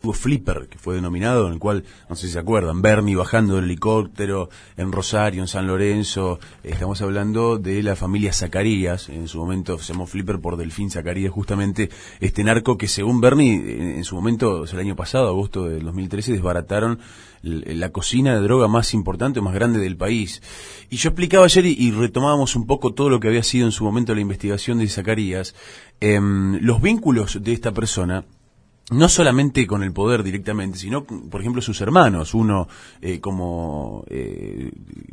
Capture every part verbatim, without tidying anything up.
Flipper, que fue denominado, en el cual, no sé si se acuerdan, Bernie bajando del helicóptero en Rosario, en San Lorenzo. Estamos hablando de la familia Zacarías, en su momento se llamó Flipper por Delfín Zacarías, justamente este narco que, según Bernie, en su momento, el año pasado, agosto del dos mil trece, desbarataron la cocina de droga más importante o más grande del país. Y yo explicaba ayer y, y retomábamos un poco todo lo que había sido en su momento la investigación de Zacarías, eh, los vínculos de esta persona, no solamente con el poder directamente, sino, por ejemplo, sus hermanos, uno eh, como eh,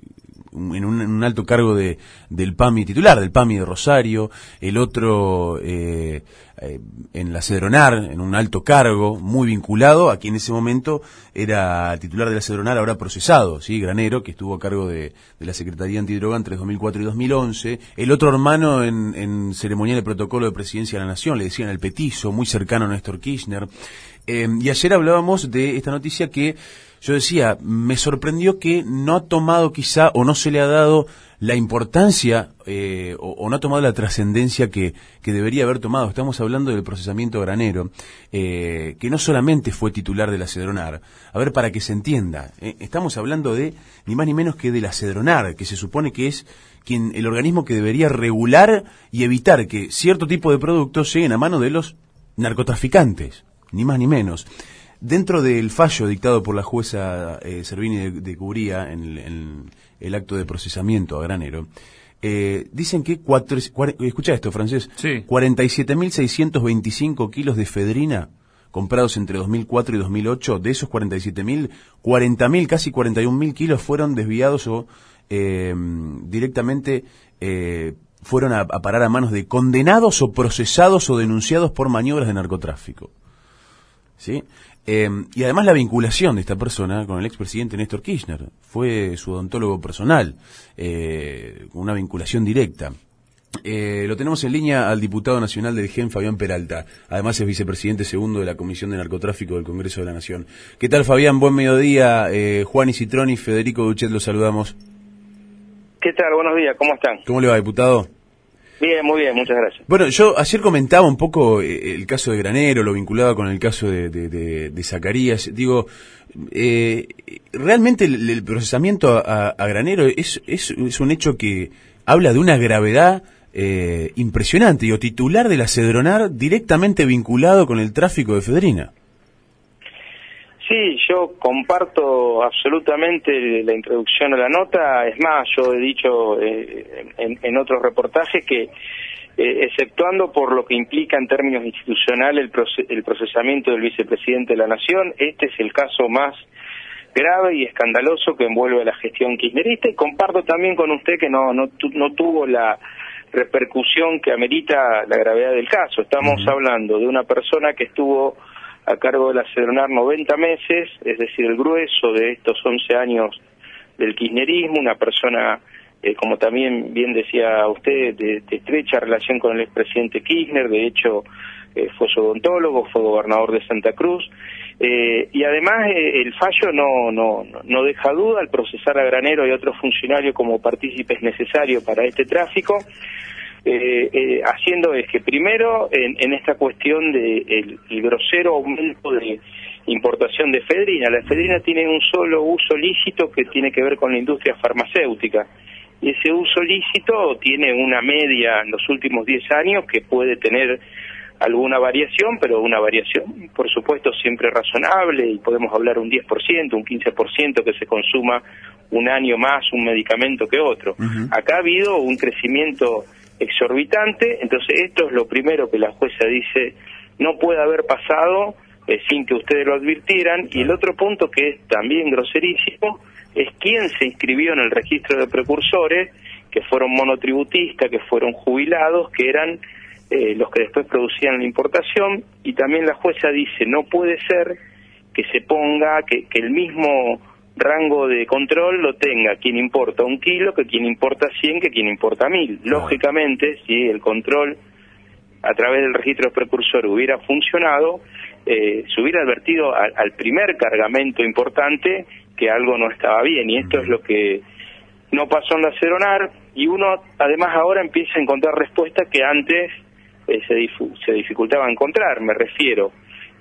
en un, en un alto cargo de del PAMI titular, del PAMI de Rosario, el otro eh, eh, en la Cedronar, en un alto cargo, muy vinculado a quien en ese momento era titular de la Cedronar, ahora procesado, ¿sí? Granero, que estuvo a cargo de, de la Secretaría Antidroga entre dos mil cuatro y dos mil once, el otro hermano en, en ceremonial de protocolo de Presidencia de la Nación, le decían el petizo, muy cercano a Néstor Kirchner. Eh, y ayer hablábamos de esta noticia que yo decía, me sorprendió que no ha tomado quizá o no se le ha dado la importancia eh, o, o no ha tomado la trascendencia que, que debería haber tomado. Estamos hablando del procesamiento Granero, eh, que no solamente fue titular de la Cedronar. A ver, para que se entienda, eh, estamos hablando de ni más ni menos que de la Cedronar, que se supone que es quien el organismo que debería regular y evitar que cierto tipo de productos lleguen a manos de los narcotraficantes, ni más ni menos. Dentro del fallo dictado por la jueza eh, Servini de, de Cubría en el, en el acto de procesamiento a Granero, eh, dicen que, cuatro, cuare, escucha esto, Francés, sí. cuarenta y siete mil seiscientos veinticinco kilos de efedrina comprados entre dos mil cuatro y dos mil ocho, de esos cuarenta y siete mil, cuarenta mil, casi cuarenta y un mil kilos fueron desviados o eh, directamente eh, fueron a, a parar a manos de condenados o procesados o denunciados por maniobras de narcotráfico. ¿Sí? Eh, y además la vinculación de esta persona con el expresidente Néstor Kirchner, fue su odontólogo personal, eh, una vinculación directa. Eh, lo tenemos en línea al diputado nacional del G E N, Fabián Peralta, además es vicepresidente segundo de la Comisión de Narcotráfico del Congreso de la Nación. ¿Qué tal, Fabián? Buen mediodía. eh, Juan Citroni, Federico Duchet, los saludamos. ¿Qué tal? Buenos días, ¿cómo están? ¿Cómo le va, diputado? Bien, muy bien, muchas gracias. Bueno, yo ayer comentaba un poco eh, el caso de Granero, lo vinculaba con el caso de, de, de, de Zacarías. Digo, eh, realmente el, el procesamiento a, a Granero es, es, es un hecho que habla de una gravedad eh, impresionante. Digo, titular de la Cedronar directamente vinculado con el tráfico de efedrina. Sí, yo comparto absolutamente la introducción a la nota. Es más, yo he dicho eh, en, en otros reportajes que, eh, exceptuando por lo que implica en términos institucionales el, proce el procesamiento del vicepresidente de la Nación, este es el caso más grave y escandaloso que envuelve a la gestión kirchnerista, y comparto también con usted que no, no, tu no tuvo la repercusión que amerita la gravedad del caso. Estamos uh-huh. hablando de una persona que estuvo a cargo de la Cedronar noventa meses, es decir, el grueso de estos once años del kirchnerismo, una persona, eh, como también bien decía usted, de, de estrecha relación con el expresidente Kirchner, de hecho eh, fue su odontólogo, fue gobernador de Santa Cruz, eh, y además eh, el fallo no, no, no deja duda al procesar a Granero y a otros funcionarios como partícipes necesarios para este tráfico. Eh, eh, haciendo es que primero en, en esta cuestión de el, el grosero aumento de importación de efedrina, la efedrina tiene un solo uso lícito que tiene que ver con la industria farmacéutica, y ese uso lícito tiene una media en los últimos diez años que puede tener alguna variación, pero una variación por supuesto siempre razonable, y podemos hablar un diez por ciento, un quince por ciento que se consuma un año más un medicamento que otro. Uh-huh. Acá ha habido un crecimiento exorbitante, entonces esto es lo primero que la jueza dice, no puede haber pasado eh, sin que ustedes lo advirtieran. Y el otro punto que es también groserísimo es quién se inscribió en el registro de precursores, que fueron monotributistas, que fueron jubilados, que eran eh, los que después producían la importación. Y también la jueza dice, no puede ser que se ponga, que, que el mismo rango de control lo tenga quien importa un kilo, que quien importa cien, que quien importa mil. Lógicamente, si el control a través del registro de precursor hubiera funcionado, eh, se hubiera advertido a, al primer cargamento importante que algo no estaba bien, y esto es lo que no pasó en la Cedronar, y uno además ahora empieza a encontrar respuestas que antes eh, se, difu se dificultaba encontrar. Me refiero,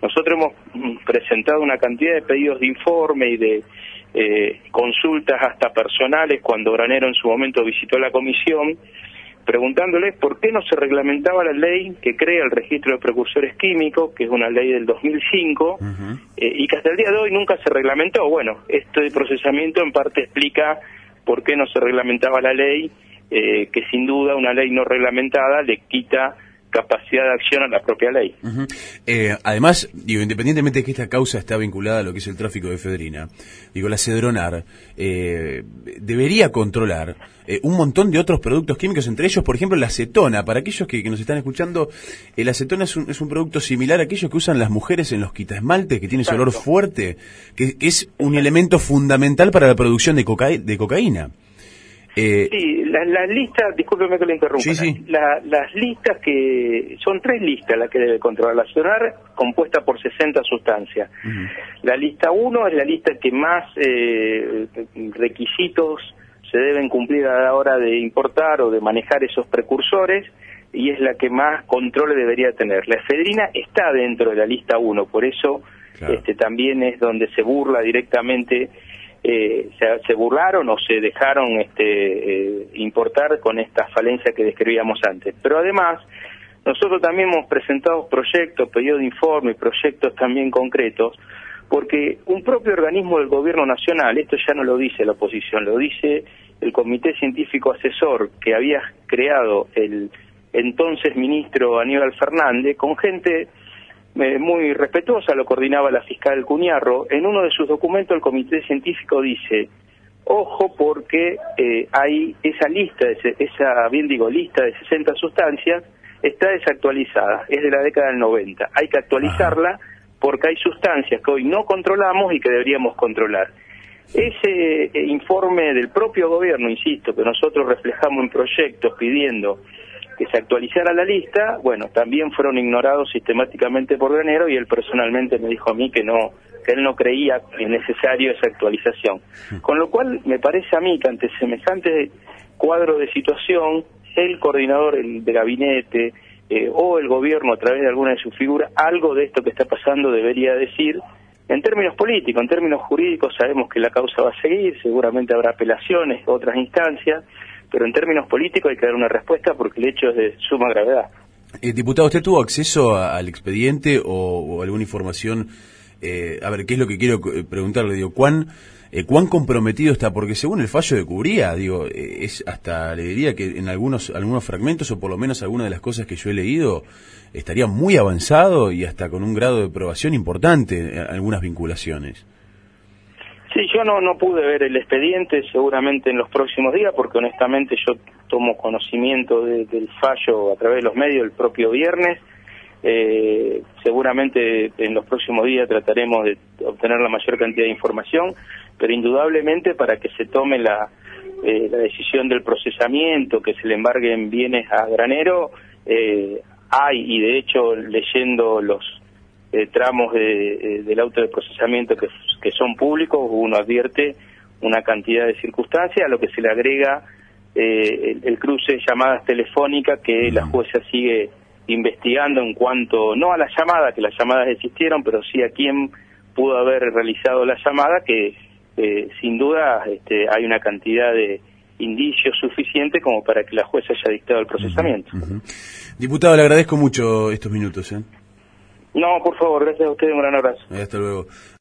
Nosotros hemos presentado una cantidad de pedidos de informe y de eh, consultas hasta personales cuando Granero en su momento visitó la comisión, preguntándoles por qué no se reglamentaba la ley que crea el registro de precursores químicos, que es una ley del dos mil cinco, uh-huh. eh, y que hasta el día de hoy nunca se reglamentó. Bueno, este procesamiento en parte explica por qué no se reglamentaba la ley, eh, que sin duda una ley no reglamentada le quita capacidad de acción a la propia ley. Uh-huh. Eh, además, digo, independientemente de que esta causa está vinculada a lo que es el tráfico de efedrina, digo, la Cedronar eh, debería controlar eh, un montón de otros productos químicos, entre ellos, por ejemplo, la acetona. Para aquellos que, que nos están escuchando, eh, la acetona es un, es un producto similar a aquello que usan las mujeres en los quitaesmaltes, que tiene ese olor fuerte, que, que es un elemento fundamental para la producción de, coca de cocaína. Eh, sí, las la listas, discúlpeme que le interrumpa, sí, sí. La, las listas que, son tres listas las que debe controlar la Cedronar, compuesta por sesenta sustancias. Uh-huh. La lista uno es la lista que más eh, requisitos se deben cumplir a la hora de importar o de manejar esos precursores, y es la que más control debería tener. La efedrina está dentro de la lista uno, por eso claro. este también es donde se burla directamente. Eh, se, se burlaron o se dejaron este, eh, importar con esta falencia que describíamos antes. Pero además, nosotros también hemos presentado proyectos, pedidos de informe, proyectos también concretos, porque un propio organismo del gobierno nacional, esto ya no lo dice la oposición, lo dice el Comité Científico Asesor que había creado el entonces ministro Aníbal Fernández, con gente Eh, muy respetuosa, lo coordinaba la fiscal Cuñarro. En uno de sus documentos el comité científico dice, ojo porque eh, hay esa lista, esa bien digo lista de sesenta sustancias, está desactualizada, es de la década del noventa, hay que actualizarla porque hay sustancias que hoy no controlamos y que deberíamos controlar. Ese eh, informe del propio gobierno, insisto, que nosotros reflejamos en proyectos pidiendo que se actualizara la lista, bueno, también fueron ignorados sistemáticamente por Granero, y él personalmente me dijo a mí que no, que él no creía que es necesario esa actualización. Con lo cual, me parece a mí que ante semejante cuadro de situación, el coordinador el de gabinete eh, o el gobierno a través de alguna de sus figuras, algo de esto que está pasando debería decir. En términos políticos, en términos jurídicos, sabemos que la causa va a seguir, seguramente habrá apelaciones, otras instancias, pero en términos políticos hay que dar una respuesta porque el hecho es de suma gravedad. Eh, diputado, ¿usted tuvo acceso a, al expediente o, o alguna información? Eh, a ver, ¿qué es lo que quiero preguntarle? Digo, ¿cuán, eh, ¿cuán comprometido está? Porque según el fallo de Cubría, digo, eh, es hasta, le diría que en algunos, algunos fragmentos, o por lo menos algunas de las cosas que yo he leído, estaría muy avanzado y hasta con un grado de aprobación importante en algunas vinculaciones. Sí, yo no no pude ver el expediente, seguramente en los próximos días, porque honestamente yo tomo conocimiento de, del fallo a través de los medios el propio viernes. Eh, seguramente en los próximos días trataremos de obtener la mayor cantidad de información, pero indudablemente para que se tome la, eh, la decisión del procesamiento, que se le embarguen bienes a Granero, eh, hay, y de hecho leyendo los Eh, tramos de, eh, del auto de procesamiento que, que son públicos, uno advierte una cantidad de circunstancias, a lo que se le agrega eh, el, el cruce de llamadas telefónicas que la jueza sigue investigando en cuanto, no a la llamada, que las llamadas existieron, pero sí a quién pudo haber realizado la llamada, que eh, sin duda este, hay una cantidad de indicios suficiente como para que la jueza haya dictado el procesamiento. Uh-huh, uh-huh. Diputado, le agradezco mucho estos minutos, ¿eh? No, por favor, gracias a usted, un gran abrazo. Hasta luego.